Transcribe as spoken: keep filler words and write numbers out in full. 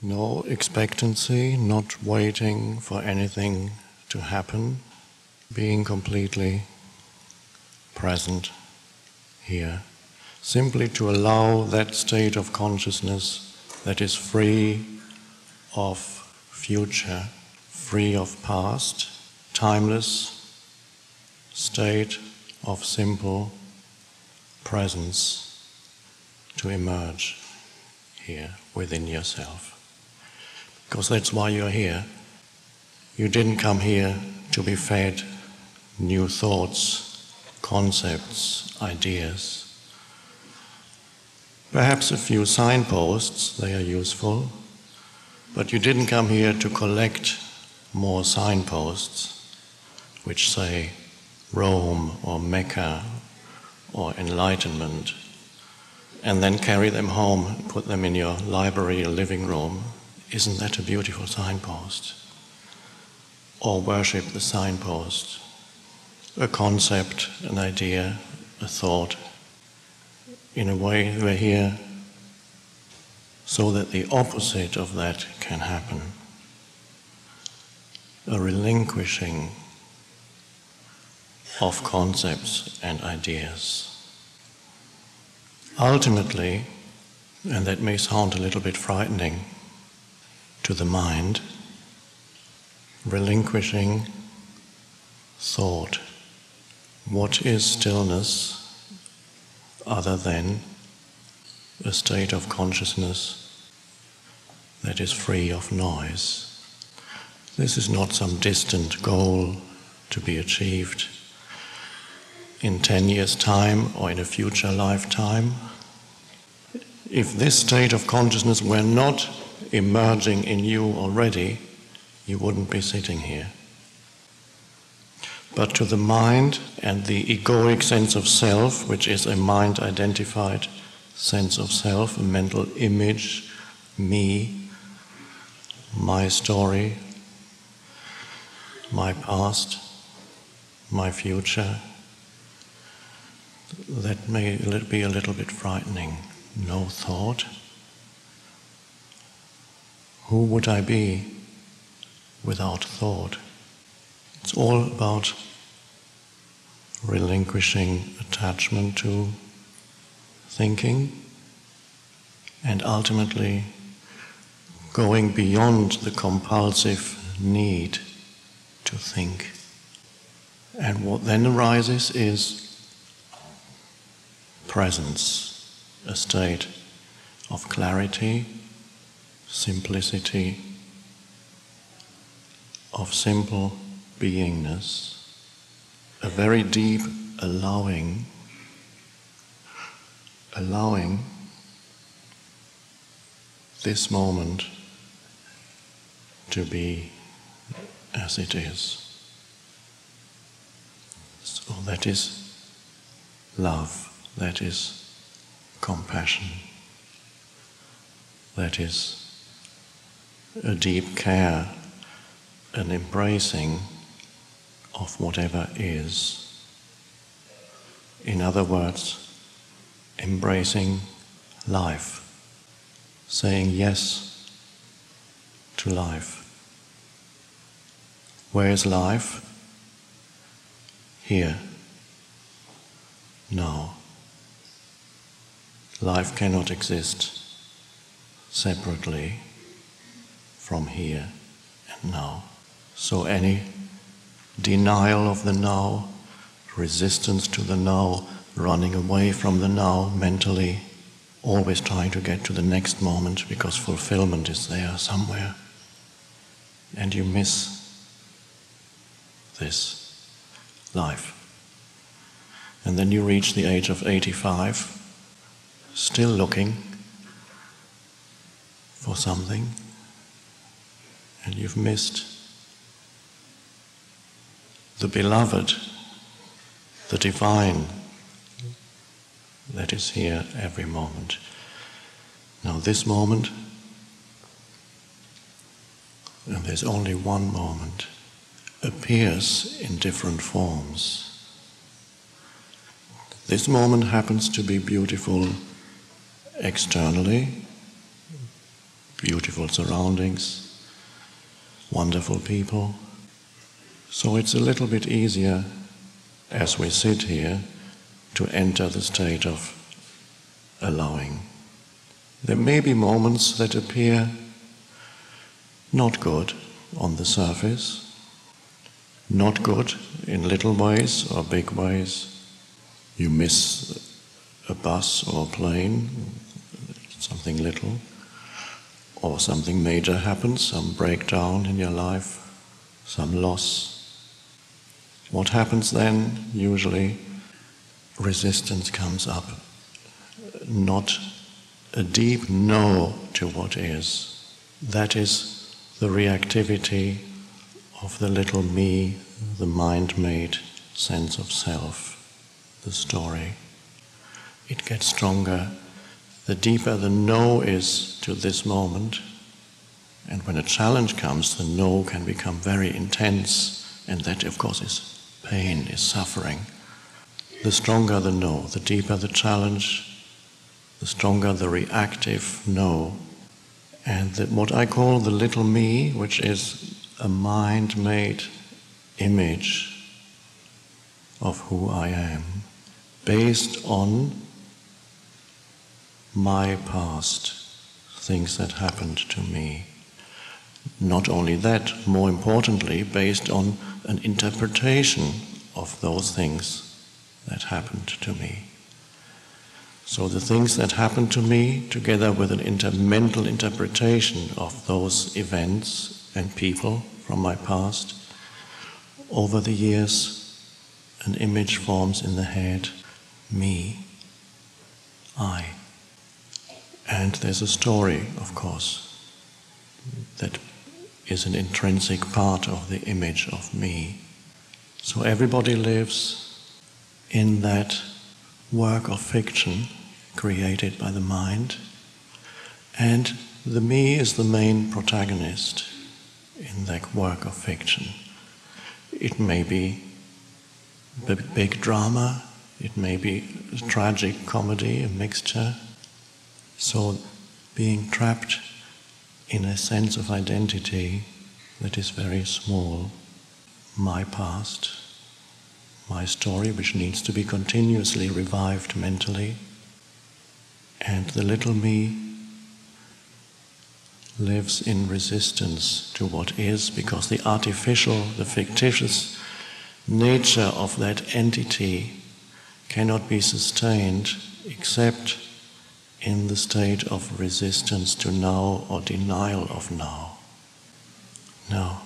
No expectancy, not waiting for anything to happen, being completely present here, simply to allow that state of consciousness that is free of future, free of past, timeless state of simple presence to emerge here within yourself. Because that's why you're here. You didn't come here to be fed new thoughts, concepts, ideas. Perhaps a few signposts, they are useful, but you didn't come here to collect more signposts which say Rome or Mecca or enlightenment, and then carry them home and put them in your library or living room. Isn't that a beautiful signpost? Or worship the signpost, a concept, an idea, a thought. In a way, we're here so that the opposite of that can happen. A relinquishing of concepts and ideas. Ultimately, and that may sound a little bit frightening to the mind, relinquishing thought. What is stillness other than a state of consciousness that is free of noise? This is not some distant goal to be achieved in ten years' time or in a future lifetime. If this state of consciousness were not emerging in you already, you wouldn't be sitting here. But to the mind and the egoic sense of self, which is a mind-identified sense of self, a mental image, me, my story, my past, my future, that may be a little bit frightening. No thought. Who would I be without thought? It's all about relinquishing attachment to thinking and ultimately going beyond the compulsive need to think. And what then arises is presence, a state of clarity, simplicity, of simple beingness, a very deep allowing, allowing this moment to be as it is. So that is love, that is compassion, that is a deep care, an embracing of whatever is. In other words, embracing life, saying yes to life. Where is life? Here. Now. Life cannot exist separately from here and now. So any denial of the now, resistance to the now, running away from the now mentally, always trying to get to the next moment because fulfillment is there somewhere, and you miss this life. And then you reach the age of eighty-five, still looking for something, and you've missed the beloved, the divine that is here every moment. Now this moment, and there's only one moment, appears in different forms. This moment happens to be beautiful externally, beautiful surroundings, wonderful people. So it's a little bit easier as we sit here to enter the state of allowing. There may be moments that appear not good on the surface, not good in little ways or big ways. You miss a bus or a plane, something little, or something major happens, some breakdown in your life, some loss. What happens then? Usually resistance comes up, not a deep no to what is. That is the reactivity of the little me, the mind-made sense of self, the story. It gets stronger the deeper the no is to this moment. And when a challenge comes, the no can become very intense, and that of course is pain, is suffering. The stronger the no, the deeper the challenge, the stronger the reactive no. And the, what I call the little me, which is a mind-made image of who I am, based on my past, things that happened to me. Not only that, more importantly, based on an interpretation of those things that happened to me. So the things that happened to me, together with an inter- mental interpretation of those events and people from my past, over the years, an image forms in the head, me, I. And there's a story, of course, that is an intrinsic part of the image of me. So everybody lives in that work of fiction created by the mind, and the me is the main protagonist in that work of fiction. It may be a big drama, it may be a tragic comedy, a mixture. So being trapped in a sense of identity that is very small, my past, my story, which needs to be continuously revived mentally, and the little me lives in resistance to what is, because the artificial, the fictitious nature of that entity cannot be sustained except in the state of resistance to now or denial of now. Now,